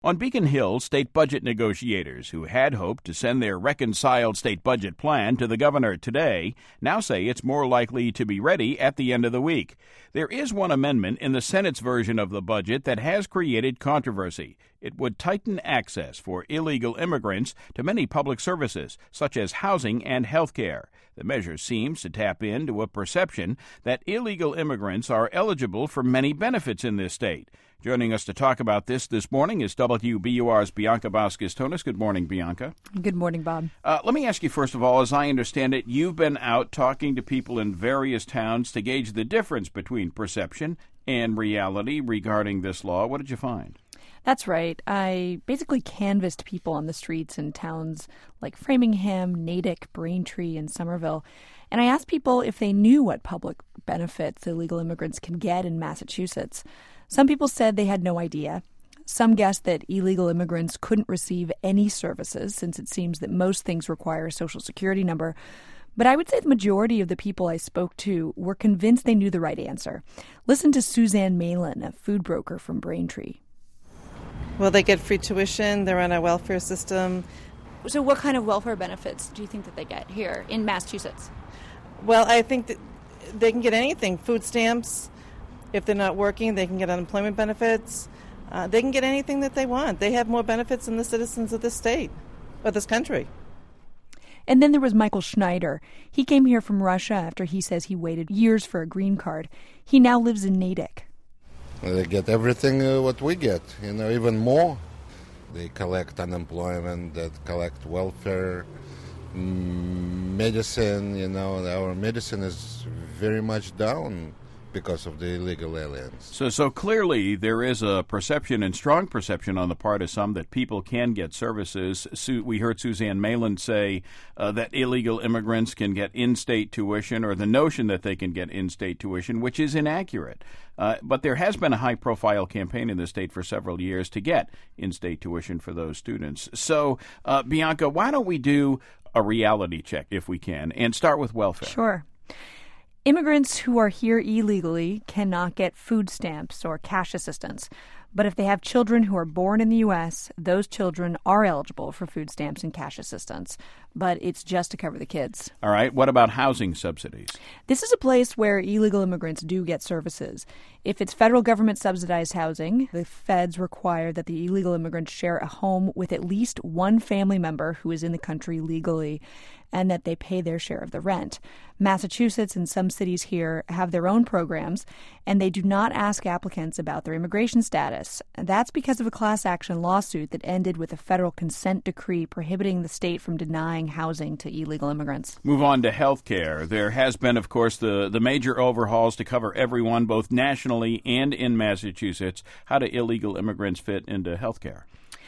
On Beacon Hill, state budget negotiators who had hoped to send their reconciled state budget plan to the governor today now say it's more likely to be ready at the end of the week. There is one amendment in the Senate's version of the budget that has created controversy. It would tighten access for illegal immigrants to many public services, such as housing and health care. The measure seems to tap into a perception that illegal immigrants are eligible for many benefits in this state. Joining us to talk about this morning is WBUR's Bianca Vasquez-Tonis. Good morning, Bianca. Good morning, Bob. Let me ask you, first of all, as I understand it, you've been out talking to people in various towns to gauge the difference between perception and reality regarding this law. What did you find? That's right. I basically canvassed people on the streets in towns like Framingham, Natick, Braintree, and Somerville. And I asked people if they knew what public benefits illegal immigrants can get in Massachusetts. Some people said they had no idea. Some guessed that illegal immigrants couldn't receive any services, since it seems that most things require a Social Security number. But I would say the majority of the people I spoke to were convinced they knew the right answer. Listen to Suzanne Malin, a food broker from Braintree. Well, they get free tuition. They're on a welfare system. So what kind of welfare benefits do you think that they get here in Massachusetts? Well, I think that they can get anything. Food stamps. If they're not working, they can get unemployment benefits. They can get anything that they want. They have more benefits than the citizens of this state or this country. And then there was Michael Schneider. He came here from Russia after he says he waited years for a green card. He now lives in Natick. They get everything what we get, even more. They collect unemployment, they collect welfare, medicine, our medicine is very much down because of the illegal aliens. So clearly there is a perception and strong perception on the part of some that people can get services. We heard Suzanne Malin say that illegal immigrants can get in-state tuition, or the notion that they can get in-state tuition, which is inaccurate. But there has been a high-profile campaign in the state for several years to get in-state tuition for those students. So, Bianca, why don't we do a reality check, if we can, and start with welfare? Sure. Immigrants who are here illegally cannot get food stamps or cash assistance. But if they have children who are born in the U.S., those children are eligible for food stamps and cash assistance. But it's just to cover the kids. All right. What about housing subsidies? This is a place where illegal immigrants do get services. If it's federal government subsidized housing, the feds require that the illegal immigrants share a home with at least one family member who is in the country legally, and that they pay their share of the rent. Massachusetts and some cities here have their own programs, and they do not ask applicants about their immigration status. That's because of a class action lawsuit that ended with a federal consent decree prohibiting the state from denying housing to illegal immigrants. Move on to health care. There has been, of course, the major overhauls to cover everyone, both nationally and in Massachusetts. How do illegal immigrants fit into health care?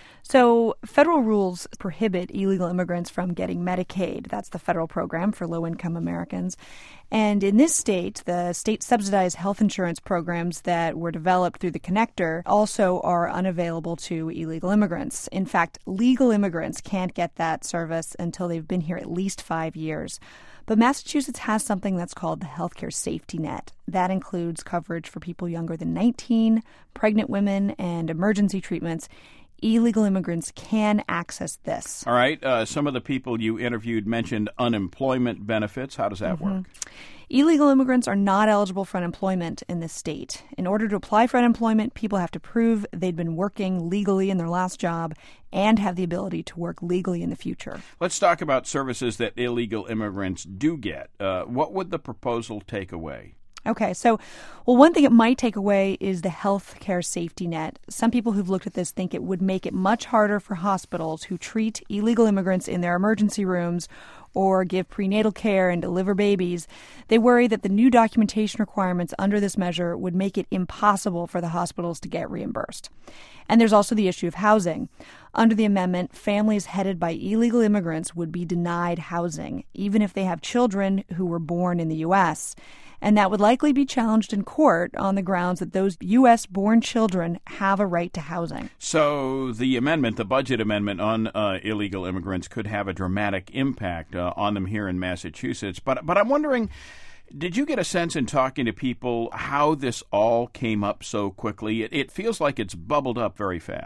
So federal rules prohibit illegal immigrants from getting Medicaid. That's the federal program for low-income Americans. And in this state, the state-subsidized health insurance programs that were developed through the Connector also are unavailable to illegal immigrants. In fact, legal immigrants can't get that service until they've been here at least 5 years. But Massachusetts has something that's called the Healthcare Safety Net. That includes coverage for people younger than 19, pregnant women, and emergency treatments. Illegal immigrants can access this. All right. Some of the people you interviewed mentioned unemployment benefits. How does that work? Illegal immigrants are not eligible for unemployment in this state. In order to apply for unemployment, people have to prove they'd been working legally in their last job and have the ability to work legally in the future. Let's talk about services that illegal immigrants do get. What would the proposal take away? Okay, so, one thing it might take away is the health care safety net. Some people who've looked at this think it would make it much harder for hospitals who treat illegal immigrants in their emergency rooms or give prenatal care and deliver babies. They worry that the new documentation requirements under this measure would make it impossible for the hospitals to get reimbursed. And there's also the issue of housing. Under the amendment, families headed by illegal immigrants would be denied housing, even if they have children who were born in the U.S., and that would likely be challenged in court on the grounds that those U.S.-born children have a right to housing. So the amendment, the budget amendment on illegal immigrants, could have a dramatic impact on them here in Massachusetts. But I'm wondering, did you get a sense in talking to people how this all came up so quickly? It feels like it's bubbled up very fast.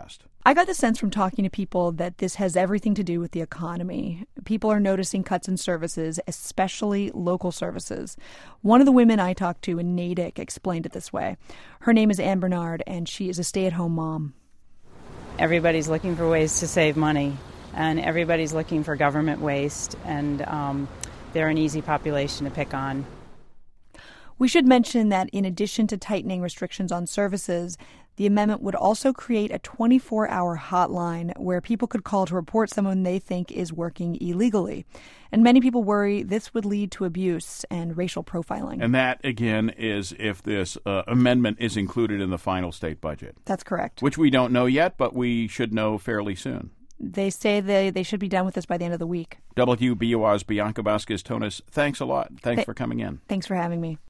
I got the sense from talking to people that this has everything to do with the economy. People are noticing cuts in services, especially local services. One of the women I talked to in Natick explained it this way. Her name is Ann Bernard, and she is a stay-at-home mom. Everybody's looking for ways to save money, and everybody's looking for government waste, and they're an easy population to pick on. We should mention that in addition to tightening restrictions on services, the amendment would also create a 24-hour hotline where people could call to report someone they think is working illegally. And many people worry this would lead to abuse and racial profiling. And that, again, is if this amendment is included in the final state budget. That's correct. Which we don't know yet, but we should know fairly soon. They say they should be done with this by the end of the week. WBUR's Bianca Vasquez-Tonis, thanks a lot. Thanks for coming in. Thanks for having me.